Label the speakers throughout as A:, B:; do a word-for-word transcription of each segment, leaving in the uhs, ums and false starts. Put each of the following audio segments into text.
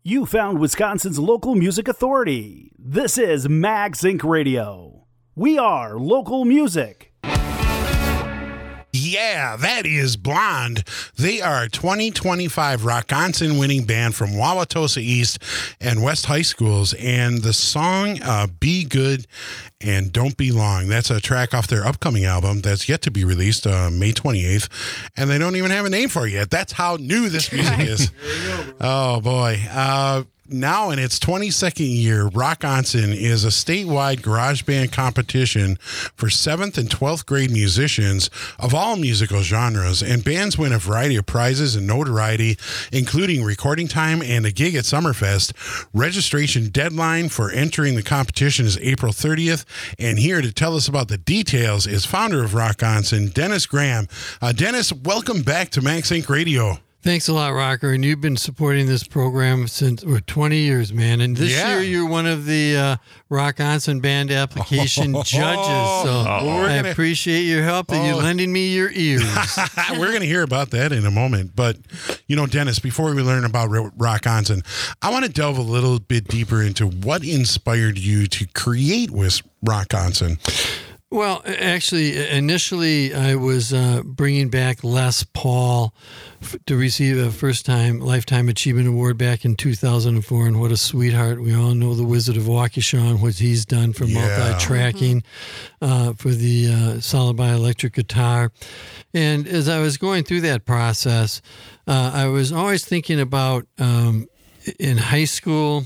A: You found Wisconsin's local music authority. This is Mags Incorporated. Radio. We are local music.
B: Yeah, that is Blonde. They are a twenty twenty-five Rockonson winning band from Wauwatosa East and West High Schools. And the song, uh, Be Good and Don't Be Long. That's a track off their upcoming album that's yet to be released uh, May twenty-eighth. And they don't even have a name for it yet. That's how new this music is. Go, oh, boy. Uh, Now in its twenty-second year, Rockonson is a statewide garage band competition for seventh and twelfth grade musicians of all musical genres, and bands win a variety of prizes and notoriety, including recording time and a gig at Summerfest. Registration deadline for entering the competition is April thirtieth, and here to tell us about the details is founder of Rockonson, Dennis Graham. Uh, Dennis, welcome back to Max Incorporated. Radio.
C: Thanks a lot, Rocker. And you've been supporting this program since for twenty years, man. And this
B: yeah.
C: year, you're one of the uh, Rockonson band application
B: oh,
C: judges. So
B: oh,
C: I
B: gonna,
C: appreciate your help and oh. you lending me your ears.
B: We're going to hear about that in a moment. But, you know, Dennis, before we learn about Rockonson, I want to delve a little bit deeper into what inspired you to create with Rockonson.
C: Well, actually, initially I was uh, bringing back Les Paul f- to receive a first-time Lifetime Achievement Award back in two thousand four, and what a sweetheart. We all know the Wizard of Waukesha, what he's done for
B: yeah.
C: multi-tracking mm-hmm. uh, for the uh, solid bioelectric guitar. And as I was going through that process, uh, I was always thinking about um, in high school,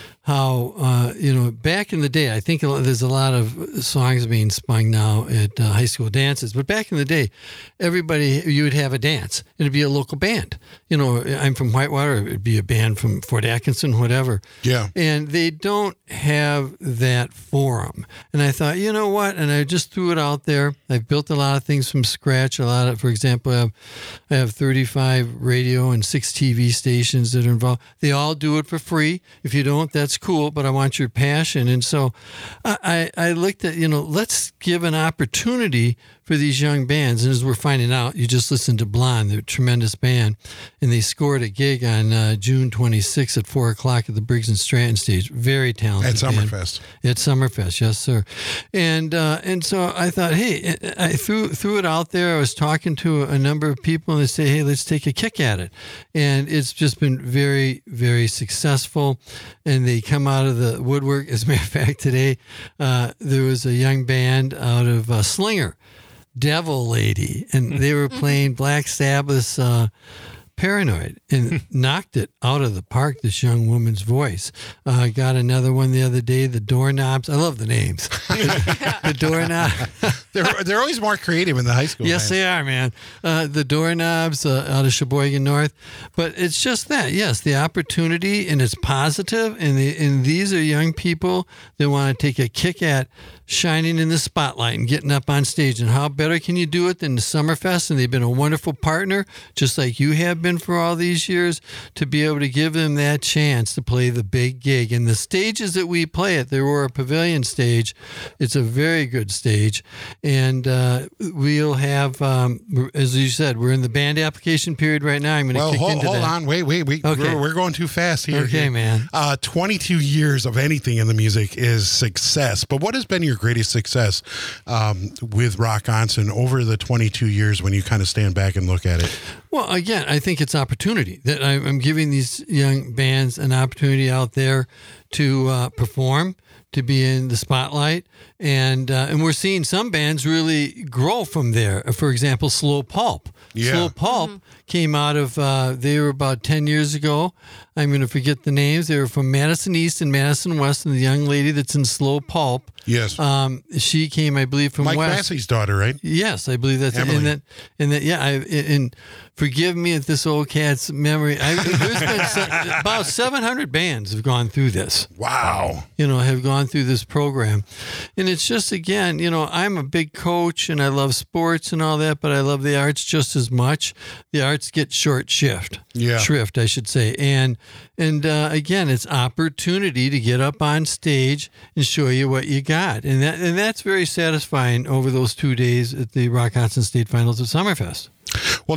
C: how, uh, you know, back in the day, I think there's a lot of songs being sung now at uh, high school dances, but back in the day, everybody, you would have a dance. It'd be a local band. You know, I'm from Whitewater, it'd be a band from Fort Atkinson, whatever.
B: Yeah.
C: And they don't have that forum. And I thought, you know what? And I just threw it out there. I've built a lot of things from scratch. A lot of, for example, I have, I have thirty-five radio and six T V stations that are involved. They all do it for free. If you don't, that's cool, but I want your passion. And so I, I looked at, you know, let's give an opportunity for these young bands. And as we're finding out, you just listened to Blonde, the tremendous band, and they scored a gig on uh, June twenty-sixth at four o'clock at the Briggs and Stratton stage. Very talented.
B: At Summerfest.
C: Band. At Summerfest, yes, sir. And uh, and so I thought, hey, I threw, threw it out there. I was talking to a number of people, and they say, hey, let's take a kick at it. And it's just been very, very successful. And they come out of the woodwork. As a matter of fact, today uh, there was a young band out of uh, Slinger, Devil Lady, and they were playing Black Sabbath's uh, Paranoid and knocked it out of the park, this young woman's voice. I uh, got another one the other day, the Doorknobs. I love the names. the, the Doorknobs.
B: they're, they're always more creative in the high school.
C: Yes, man. They are, man. Uh, the Doorknobs uh, out of Sheboygan North. But it's just that, yes, the opportunity, and it's positive, and, the, and these are young people that want to take a kick at shining in the spotlight and getting up on stage. And how better can you do it than the Summerfest? And they've been a wonderful partner, just like you have been for all these years, to be able to give them that chance to play the big gig. And the stages that we play at, the Aurora Pavilion stage, it's a very good stage. And uh, we'll have, um, as you said, we're in the band application period right now. I'm going to
B: well,
C: kick
B: hold,
C: into
B: hold
C: that.
B: on. Wait, wait, wait.
C: Okay.
B: We're, we're going too fast here.
C: Okay,
B: here.
C: man.
B: Uh, twenty-two years of anything in the music is success. But what has been your greatest success um, with Rockonson over the twenty-two years when you kind of stand back and look at it?
C: Well, again, I think it's opportunity that I'm giving these young bands an opportunity out there to uh, perform, to be in the spotlight, and uh, and we're seeing some bands really grow from there. For example, Slow Pulp.
B: Yeah.
C: Slow Pulp mm-hmm. came out of, uh, they were about ten years ago. I'm going to forget the names. They were from Madison East and Madison West, and the young lady that's in Slow Pulp.
B: Yes.
C: Um, she came, I believe, from
B: Mike
C: West.
B: Massey's daughter, right?
C: Yes, I believe that's
B: Emily.
C: it. And that, and that, yeah, I, and forgive me if this old cat's memory, I, there's been se- about seven hundred bands have gone through this.
B: Wow.
C: You know, have gone through this program. And it's just, again, you know, I'm a big coach and I love sports and all that, but I love the arts just as much. The arts get short shift.
B: Yeah.
C: Shrift, I should say. And, and uh, again, it's opportunity to get up on stage and show you what you got. And that and that's very satisfying over those two days at the Rockonson State Finals of Summerfest.
B: Well, now,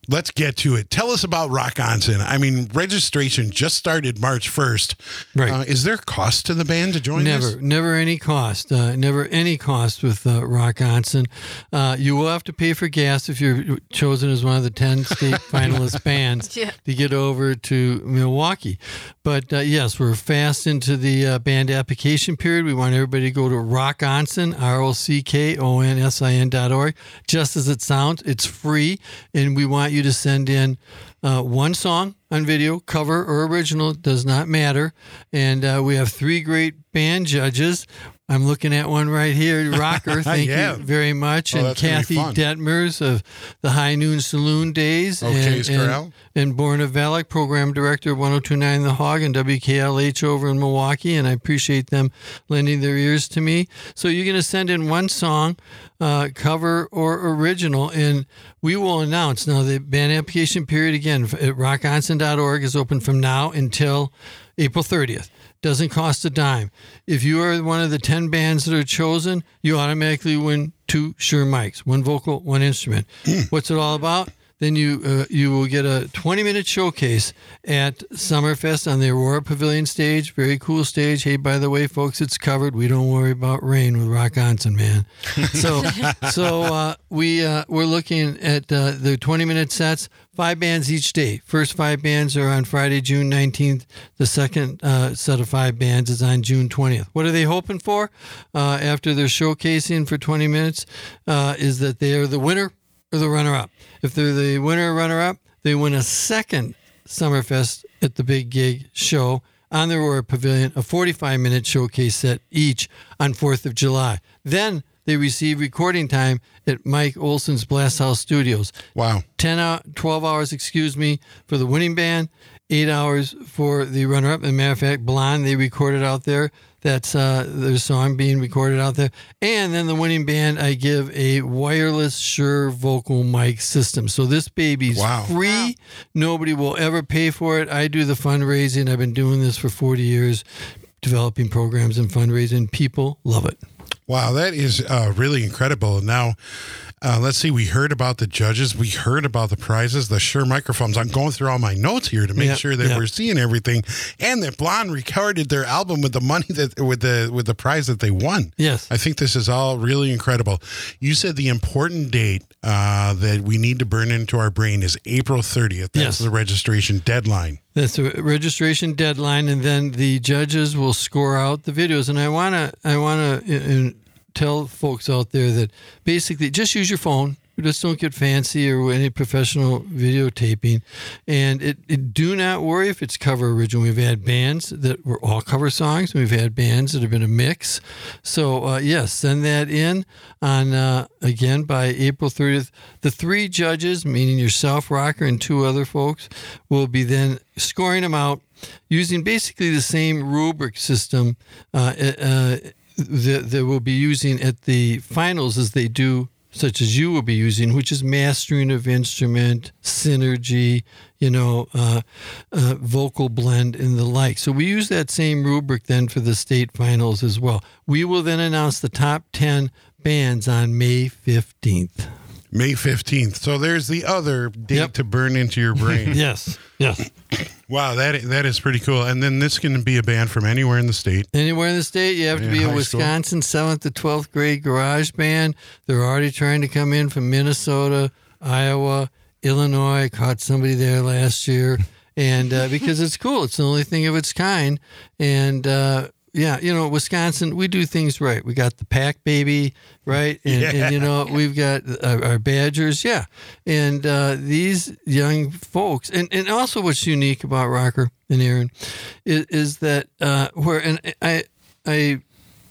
B: let's get to it. Tell us about Rock Onsen. I mean, registration just started March first.
C: Right.
B: Uh, is there cost to the band to join
C: Never,
B: this?
C: never any cost. Uh, never any cost with uh, Rock Onsen. Uh, you will have to pay for gas if you're chosen as one of the ten state finalist bands
D: Yeah.
C: to get over to Milwaukee. But uh, yes, we're fast into the uh, band application period. We want everybody to go to Rock Onsen, R O C K O N S I N dot org. Just as it sounds, it's free, and we want you to send in uh, one song on video, cover or original, does not matter. And uh, we have three great band judges. I'm looking at one right here, Rocker. Thank
B: Yeah.
C: you very much.
B: Oh,
C: and
B: that's gonna be
C: Kathy
B: fun.
C: Detmers of the High Noon Saloon Days.
B: Okay,
C: and,
B: Corral.
C: and, and Borna Valek, program director of one oh two point nine The Hog and W K L H over in Milwaukee. And I appreciate them lending their ears to me. So you're going to send in one song, uh, cover or original, and we will announce. Now, the band application period, again, at rock onsen dot org is open from now until April thirtieth. Doesn't cost a dime. If you are one of the ten bands that are chosen, you automatically win two Shure mics, one vocal, one instrument. What's it all about? Then you uh, you will get a twenty-minute showcase at Summerfest on the Aurora Pavilion stage. Very cool stage. Hey, by the way, folks, it's covered. We don't worry about rain with Rock Onsen, man. So so uh, we, uh, we're looking at uh, the twenty-minute sets, five bands each day. First five bands are on Friday, June nineteenth. The second uh, set of five bands is on June twentieth. What are they hoping for uh, after their showcasing for twenty minutes uh, is that they are the winner or the runner-up. If they're the winner or runner-up, they win a second Summerfest at the Big Gig show on the Aurora Pavilion, a forty-five minute showcase set each on fourth of July. Then they receive recording time at Mike Olson's Blast House Studios.
B: Wow.
C: ten hour, twelve hours, excuse me, for the winning band, eight hours for the runner-up. As a matter of fact, Blonde, they recorded out there. That's uh, their song being recorded out there. And then the winning band, I give a wireless Shure vocal mic system. So this baby's
B: Wow.
C: free.
D: Wow.
C: Nobody will ever pay for it. I do the fundraising. I've been doing this for forty years, developing programs and fundraising. People love it.
B: Wow, that is uh, really incredible. Now, uh, let's see. We heard about the judges. We heard about the prizes, the Shure microphones. I'm going through all my notes here to make
C: Yep,
B: sure that
C: yep.
B: we're seeing everything, and that Blonde recorded their album with the money that with the with the prize that they won.
C: Yes.
B: I think this is all really incredible. You said the important date uh, that we need to burn into our brain is April thirtieth. That's
C: Yes.
B: the registration deadline.
C: That's the registration deadline, and then the judges will score out the videos. And I wanna, I wanna uh, tell folks out there that basically just use your phone. Just don't get fancy or any professional videotaping, and it, it do not worry if it's cover original. We've had bands that were all cover songs. We've had bands that have been a mix. So uh, yes, send that in on uh, again by April thirtieth. The three judges, meaning yourself, Rocker, and two other folks, will be then scoring them out using basically the same rubric system uh, uh, that they will be using at the finals as they do, such as you will be using, which is mastering of instrument, synergy, you know, uh, uh, vocal blend, and the like. So we use that same rubric then for the state finals as well. We will then announce the top ten bands on May fifteenth.
B: May fifteenth. So there's the other date
C: Yep.
B: to burn into your brain.
C: Yes, yes.
B: Wow, that that is pretty cool. And then this can be a band from anywhere in the state.
C: Anywhere in the state, you have to
B: Yeah,
C: be a
B: high school.
C: Wisconsin seventh to twelfth grade garage band. They're already trying to come in from Minnesota, Iowa, Illinois. Caught somebody there last year. And uh, because it's cool. It's the only thing of its kind. And uh, yeah, you know, Wisconsin, we do things right. We got the Pack Baby, right? And,
B: Yeah.
C: and you know, we've got our, our Badgers, yeah. And uh, these young folks, and, and also what's unique about Rocker and Aaron is, is that uh, where, and I, I,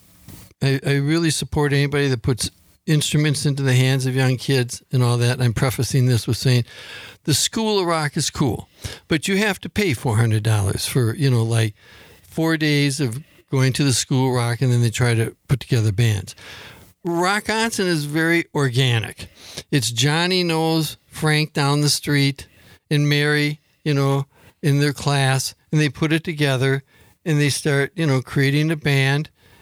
C: I, I really support anybody that puts instruments into the hands of young kids and all that. I'm prefacing this with saying the School of Rock is cool, but you have to pay four hundred dollars for, you know, like four days of going to the School of Rock, and then they try to put together bands. Rock Onsen is very organic. It's Johnny knows Frank down the street and Mary, you know, in their class, and they put it together and they start, you know, creating a band.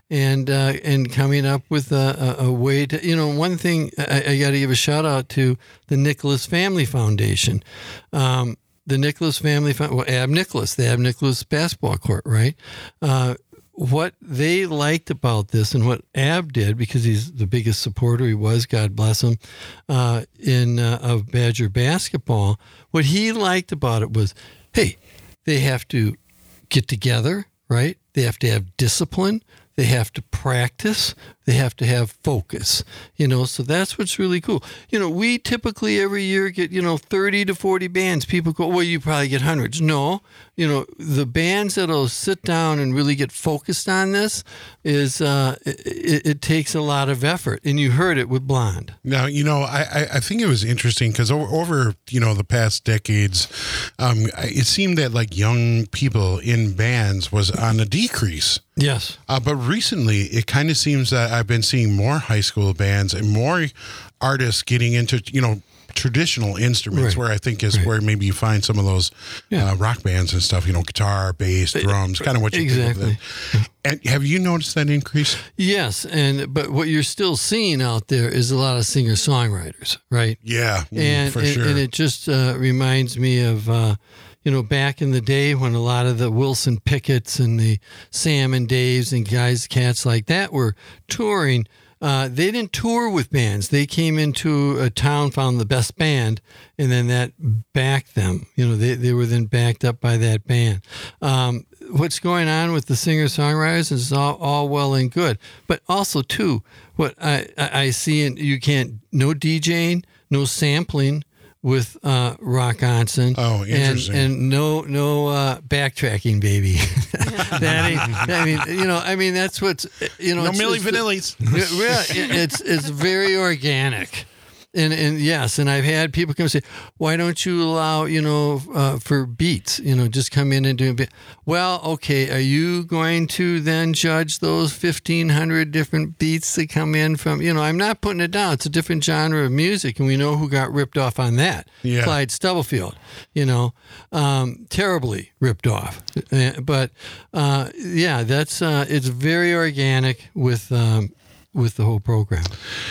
C: and uh, and coming up with a, a, a way to, you know, one thing I, I got to give a shout out to the Nicholas Family Foundation. Um, the Nicholas Family, well, Ab Nicholas, the Ab Nicholas basketball court, right? Uh, what they liked about this and what Ab did, because he's the biggest supporter he was, God bless him, uh, in uh, of Badger basketball, what he liked about it was, hey, they have to get together, right? They have to have discipline. They have to practice. They have to have focus, you know, so that's what's really cool. You know, we typically every year get, you know, thirty to forty bands. People go, well, you probably get hundreds. No, you know, the bands that'll sit down and really get focused on this is, uh, it, it takes a lot of effort. And you heard it with Blonde.
B: Now, you know, I, I think it was interesting because over, over, you know, the past decades, um, it seemed that like young people in bands was on a decrease.
C: Yes.
B: Uh, but recently, it kind of seems that I've been seeing more high school bands and more artists getting into, you know, traditional instruments,
C: right.
B: where I think is
C: right.
B: where maybe you find some of those yeah. uh, rock bands and stuff, you know, guitar, bass, drums, kind of what you
C: exactly.
B: think of. And have you noticed that increase?
C: Yes. And, but what you're still seeing out there is a lot of singer-songwriters, right?
B: Yeah,
C: and,
B: for
C: and,
B: sure.
C: And it just uh, reminds me of, uh, you know, back in the day when a lot of the Wilson Pickett's and the Sam and Daves and guys, cats like that were touring, uh, they didn't tour with bands. They came into a town, found the best band, and then that backed them. You know, they, they were then backed up by that band. Um, what's going on with the singer-songwriters is all, all well and good. But also, too, what I, I, I see, and you can't, no DJing, no sampling with uh, Rock Onsen.
B: Oh, interesting.
C: And, and no no uh, backtracking, baby. that ain't, I mean, you know, I mean, that's what's, you know.
B: No
C: it's,
B: Milli
C: it's,
B: Vanillis.
C: It, it's, it's very organic. And and yes, and I've had people come say, why don't you allow, you know, uh, for beats, you know, just come in and do a bit. Well, okay, are you going to then judge those fifteen hundred different beats that come in from, you know, I'm not putting it down. It's a different genre of music, and we know who got ripped off on that.
B: Yeah.
C: Clyde Stubblefield, you know, um, terribly ripped off. Uh, But, uh, yeah, that's, uh, it's very organic with, um, with the whole program.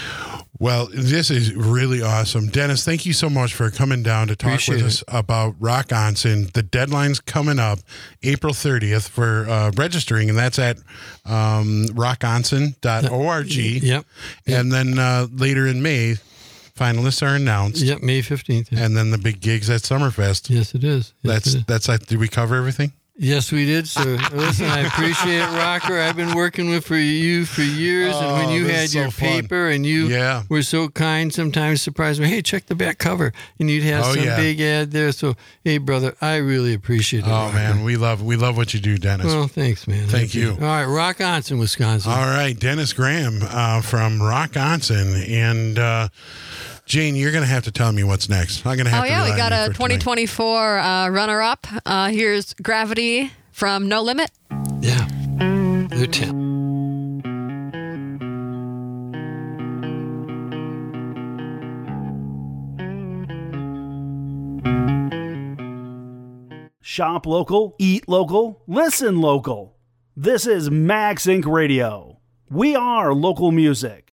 B: Well, this is really awesome. Dennis, thank you so much for coming down to talk
C: Appreciate
B: with us
C: it.
B: about Rock Onsen. The deadline's coming up April thirtieth for uh, registering, and that's at um, rock onsen dot org.
C: Yep.
B: And then uh, later in May, finalists are announced.
C: Yep, May fifteenth. Yeah.
B: And then the big gigs at Summerfest.
C: Yes, it is. Yes,
B: That's,
C: it is.
B: that's like, did we cover everything?
C: Yes, we did, sir. Listen, I appreciate it, Rocker. I've been working with for you for years, and when
B: Oh,
C: you
B: this
C: had
B: is so
C: your
B: fun.
C: paper and you
B: Yeah.
C: were so kind, sometimes surprised me. Hey, check the back cover, and you'd have
B: Oh,
C: some
B: yeah.
C: big ad there. So, hey, brother, I really appreciate it.
B: Oh,
C: Rocker.
B: man, we love we love what you do, Dennis.
C: Well, thanks, man.
B: Thank you.
C: All right, Rock Onsen, Wisconsin.
B: All right, Dennis Graham uh, from Rock Onsen. And uh, Jane, you're going to have to tell me what's next. I'm going to have
D: Oh,
B: to
D: yeah, we
B: rely on
D: got
B: you
D: a
B: for
D: twenty
B: tonight.
D: twenty-four uh, runner-up. Uh, here's Gravity from No Limit.
C: Yeah, they're ten.
A: Shop local, eat local, listen local. This is Max Inc Radio. We are local music.